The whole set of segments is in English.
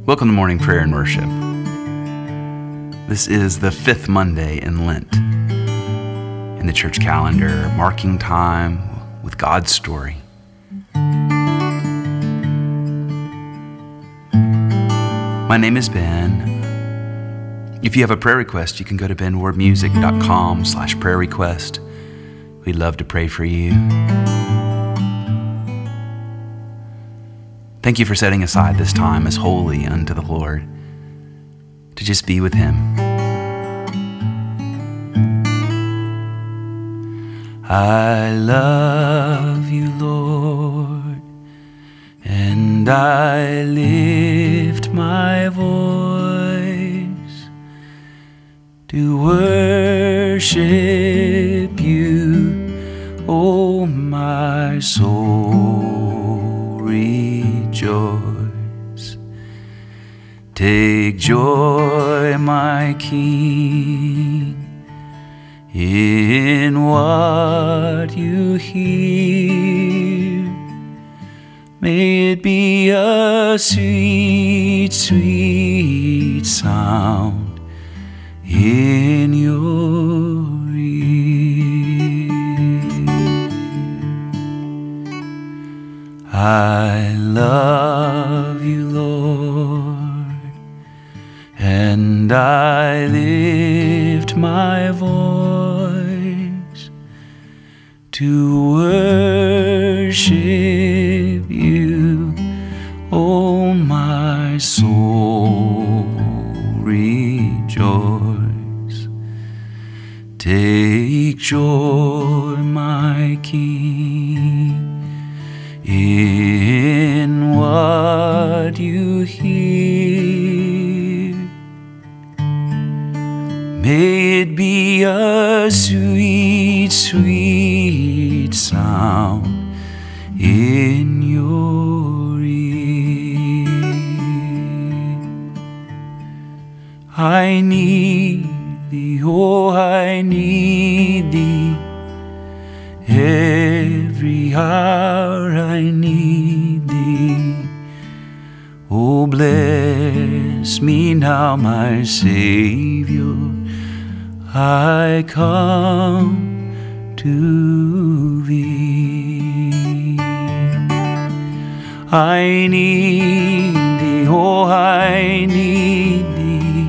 Welcome to Morning Prayer and Worship. This is the fifth Monday in Lent. In the church calendar, marking time with God's story. My name is Ben. If you have a prayer request, you can go to benwardmusic.com/prayer request. We'd love to pray for you. Thank you for setting aside this time as holy unto the Lord, to just be with Him. I love you, Lord, and I lift my voice to worship you, oh my soul, rejoice. Take joy, my King, in what you hear. May it be a sweet, sweet sound in your ear. I love you, Lord, and I lift my voice to worship you, oh my soul, rejoice. Take joy, my King, in what you hear. May it be a sweet, sweet sound in your ear. I need thee, oh, I need thee. Every hour I need thee. Oh, bless me now, my Savior. I come to thee. I need thee, oh, I need thee.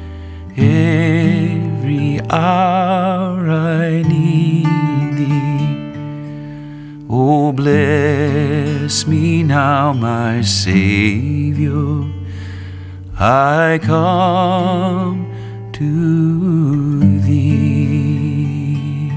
Every hour I need thee. Oh, bless me now, my Savior. I come to thee.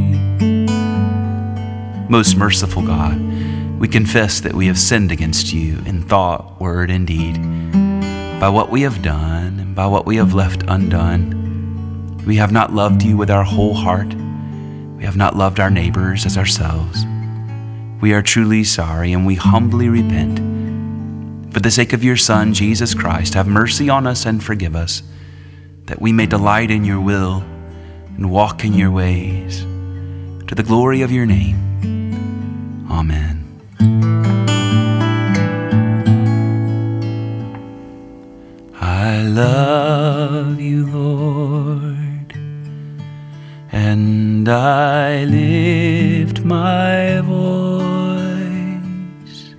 Most merciful God, we confess that we have sinned against you in thought, word, and deed, by what we have done and by what we have left undone. We have not loved you with our whole heart. We have not loved our neighbors as ourselves. We are truly sorry, and we humbly repent. For the sake of your Son, Jesus Christ, have mercy on us and forgive us, that we may delight in your will and walk in your ways, to the glory of your name. Amen. I love you, Lord, and I lift my voice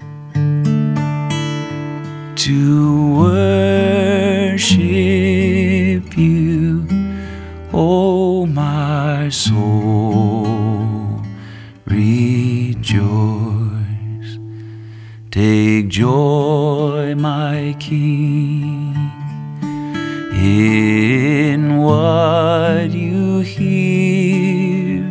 to worship you, oh my soul, rejoice. Take joy, my King, in what you hear.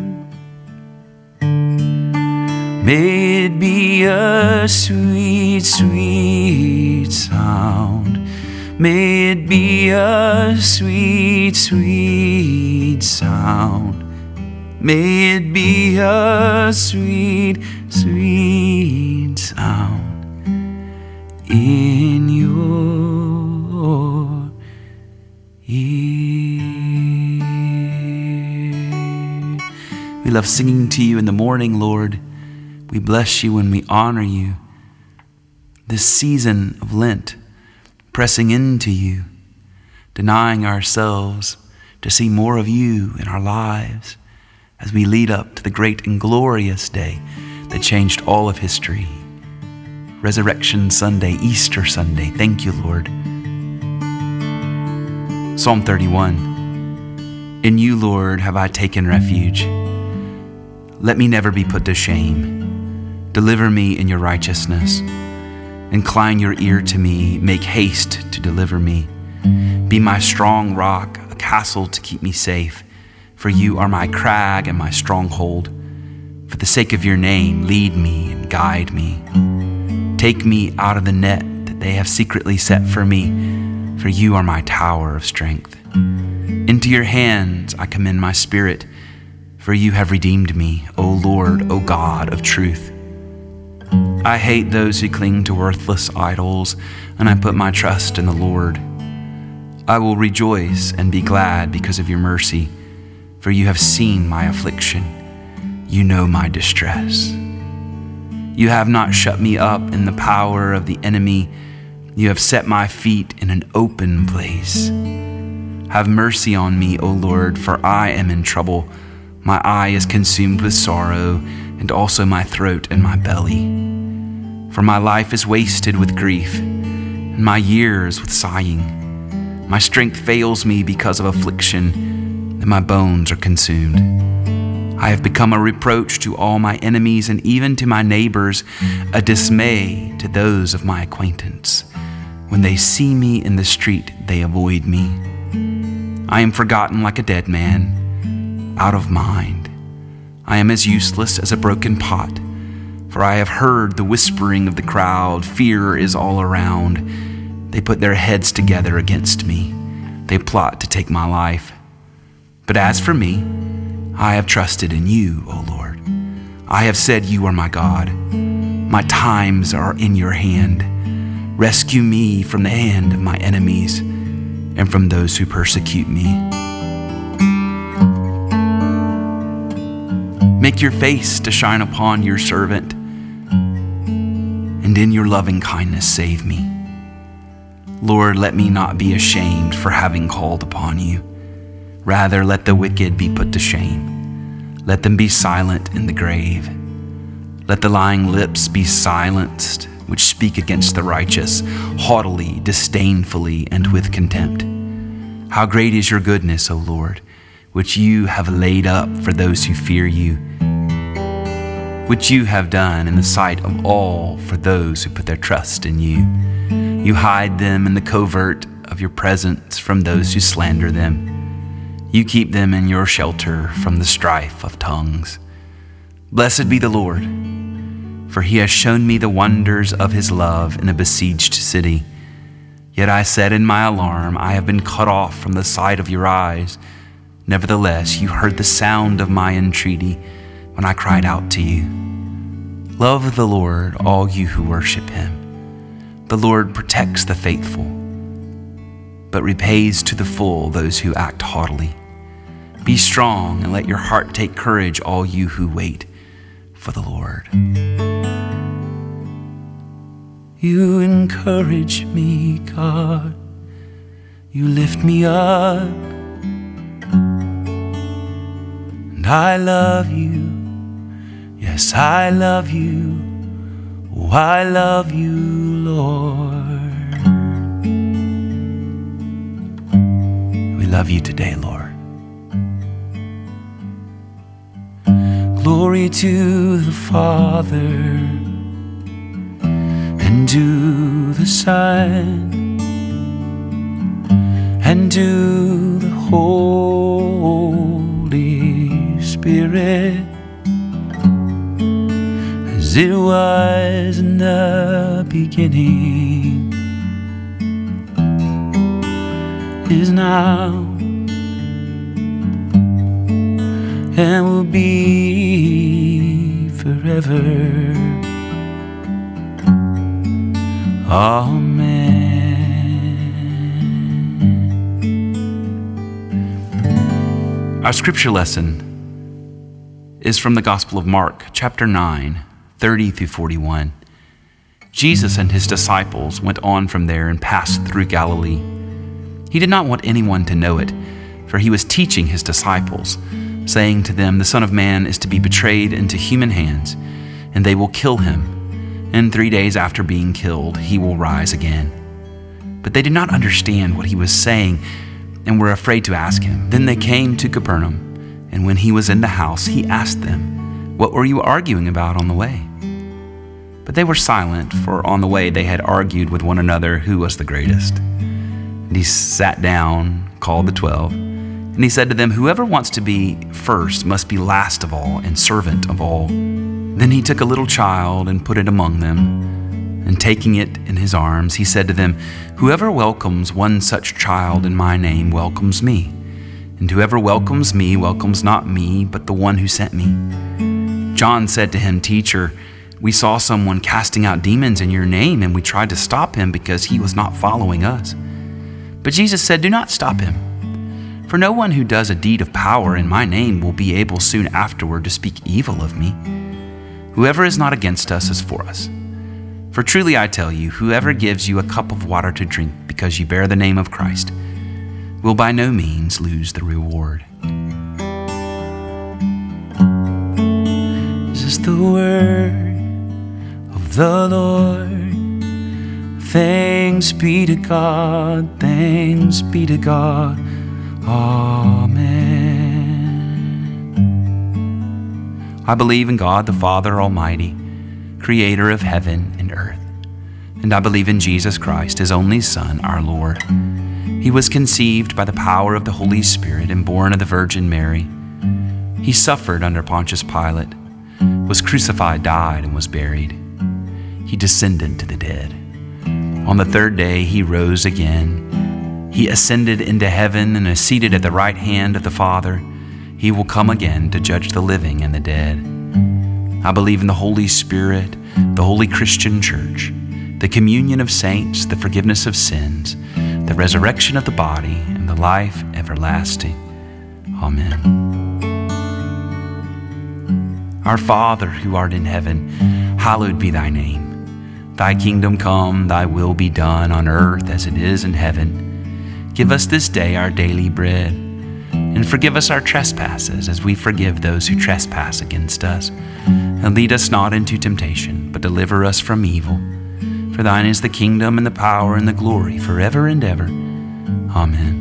May it be a sweet, sweet sound. May it be a sweet, sweet sound. May it be a sweet, sweet sound in your ear. We love singing to you in the morning, Lord. We bless you and we honor you. This season of Lent, pressing into you, denying ourselves to see more of you in our lives as we lead up to the great and glorious day that changed all of history. Resurrection Sunday, Easter Sunday. Thank you, Lord. Psalm 31. In you, Lord, have I taken refuge. Let me never be put to shame. Deliver me in your righteousness. Incline your ear to me. Make haste to deliver me. Be my strong rock, a castle to keep me safe. For you are my crag and my stronghold. For the sake of your name, lead me and guide me. Take me out of the net that they have secretly set for me, for you are my tower of strength. Into your hands I commend my spirit, for you have redeemed me, O Lord, O God of truth. I hate those who cling to worthless idols, and I put my trust in the Lord. I will rejoice and be glad because of your mercy, for you have seen my affliction. You know my distress. You have not shut me up in the power of the enemy. You have set my feet in an open place. Have mercy on me, O Lord, for I am in trouble. My eye is consumed with sorrow, and also my throat and my belly. For my life is wasted with grief, and my years with sighing. My strength fails me because of affliction, and my bones are consumed. I have become a reproach to all my enemies, and even to my neighbors, a dismay to those of my acquaintance. When they see me in the street, they avoid me. I am forgotten like a dead man, out of mind. I am as useless as a broken pot, for I have heard the whispering of the crowd. Fear is all around. They put their heads together against me. They plot to take my life. But as for me, I have trusted in you, O Lord. I have said you are my God. My times are in your hand. Rescue me from the hand of my enemies and from those who persecute me. Make your face to shine upon your servant, and in your loving kindness save me. Lord, let me not be ashamed for having called upon you. Rather, let the wicked be put to shame. Let them be silent in the grave. Let the lying lips be silenced, which speak against the righteous, haughtily, disdainfully, and with contempt. How great is your goodness, O Lord, which you have laid up for those who fear you, which you have done in the sight of all for those who put their trust in you. You hide them in the covert of your presence from those who slander them. You keep them in your shelter from the strife of tongues. Blessed be the Lord, for he has shown me the wonders of his love in a besieged city. Yet I said in my alarm, I have been cut off from the sight of your eyes. Nevertheless, you heard the sound of my entreaty when I cried out to you. Love the Lord, all you who worship him. The Lord protects the faithful, but repays to the full those who act haughtily. Be strong and let your heart take courage, all you who wait for the Lord. You encourage me, God. You lift me up. And I love you. Yes, I love you. Oh, I love you, Lord. We love you today, Lord. Glory to the Father, and to the Son, and to the Holy Spirit, as it was in the beginning, is now, and will be forever. Amen. Our scripture lesson is from the Gospel of Mark, chapter 9, 30 through 41. Jesus and his disciples went on from there and passed through Galilee. He did not want anyone to know it, for he was teaching his disciples, saying to them, "The Son of Man is to be betrayed into human hands, and they will kill him. And 3 days after being killed, he will rise again." But they did not understand what he was saying and were afraid to ask him. Then they came to Capernaum, and when he was in the house, he asked them, "What were you arguing about on the way?" But they were silent, for on the way they had argued with one another who was the greatest. And he sat down, called the 12, and he said to them, "Whoever wants to be first must be last of all and servant of all." Then he took a little child and put it among them, and taking it in his arms, he said to them, "Whoever welcomes one such child in my name welcomes me, and whoever welcomes me welcomes not me, but the one who sent me." John said to him, "Teacher, we saw someone casting out demons in your name, and we tried to stop him because he was not following us." But Jesus said, "Do not stop him, for no one who does a deed of power in my name will be able soon afterward to speak evil of me. Whoever is not against us is for us. For truly I tell you, whoever gives you a cup of water to drink because you bear the name of Christ will by no means lose the reward." This is the word of the Lord. Thanks be to God, thanks be to God. Amen. I believe in God the Father Almighty, creator of heaven and earth. And I believe in Jesus Christ, his only Son, our Lord. He was conceived by the power of the Holy Spirit and born of the Virgin Mary. He suffered under Pontius Pilate, was crucified, died, and was buried. He descended to the dead. On the third day he rose again. He ascended into heaven and is seated at the right hand of the Father. He will come again to judge the living and the dead. I believe in the Holy Spirit, the holy Christian church, the communion of saints, the forgiveness of sins, the resurrection of the body, and the life everlasting. Amen. Our Father, who art in heaven, hallowed be thy name. Thy kingdom come, thy will be done on earth as it is in heaven. Give us this day our daily bread, and forgive us our trespasses as we forgive those who trespass against us. And lead us not into temptation, but deliver us from evil. For thine is the kingdom and the power and the glory forever and ever. Amen.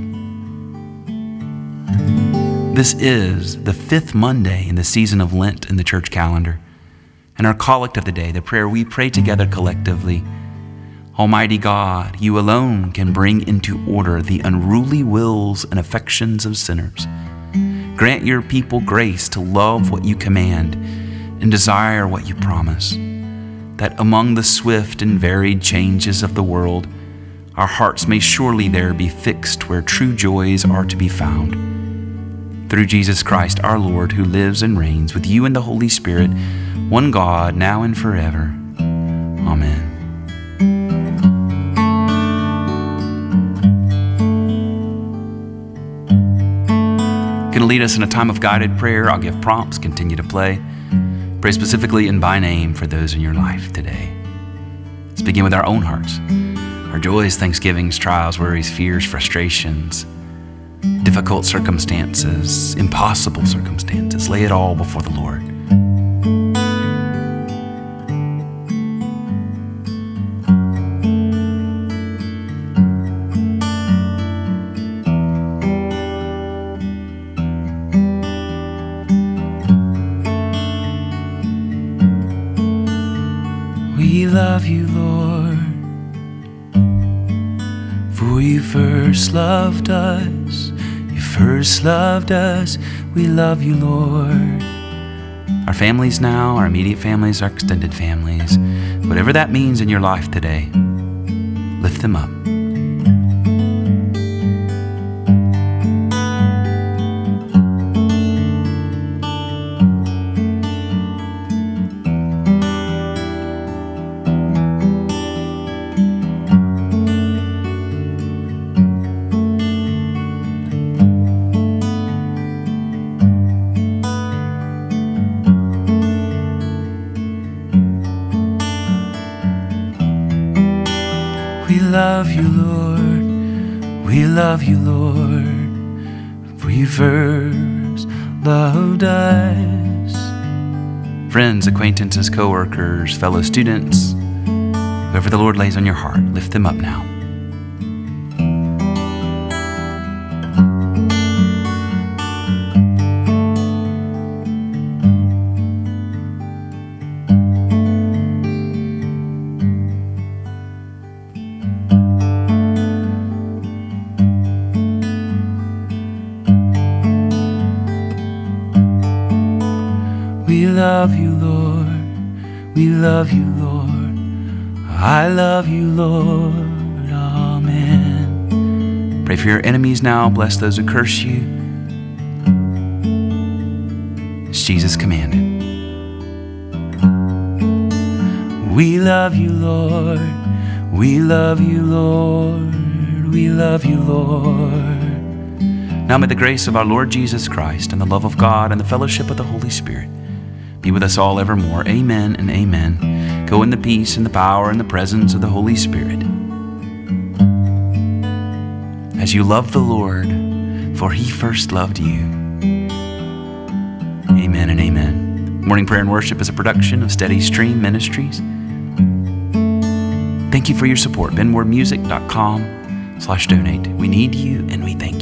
This is the 5th Monday in the season of Lent in the church calendar. And our collect of the day, the prayer we pray together collectively. Almighty God, you alone can bring into order the unruly wills and affections of sinners. Grant your people grace to love what you command and desire what you promise, that among the swift and varied changes of the world, our hearts may surely there be fixed where true joys are to be found. Through Jesus Christ our Lord, who lives and reigns with you in the Holy Spirit, one God, now and forever. Amen. Going to lead us in a time of guided prayer. I'll give prompts, continue to play. Pray specifically and by name for those in your life today. Let's begin with our own hearts. Our joys, thanksgivings, trials, worries, fears, frustrations, difficult circumstances, impossible circumstances. Lay it all before the Lord. We love you, Lord, for you first loved us. You first loved us. We love you, Lord. Our families now, our immediate families, our extended families, whatever that means in your life today, lift them up. love you, Lord. We love you, Lord. For you first loved us. Friends, acquaintances, co-workers, fellow students, whoever the Lord lays on your heart, lift them up now. We love you, Lord. We love you, Lord. I love you, Lord. Amen. Pray for your enemies now. Bless those who curse you, as Jesus commanded. We love you, Lord. We love you, Lord. We love you, Lord. Now may the grace of our Lord Jesus Christ and the love of God and the fellowship of the Holy Spirit be with us all evermore. Amen and amen. Go in the peace and the power and the presence of the Holy Spirit, as you love the Lord, for He first loved you. Amen and amen. Morning Prayer and Worship is a production of Steady Stream Ministries. Thank you for your support. BenWardMusic.com/donate. We need you and we thank you.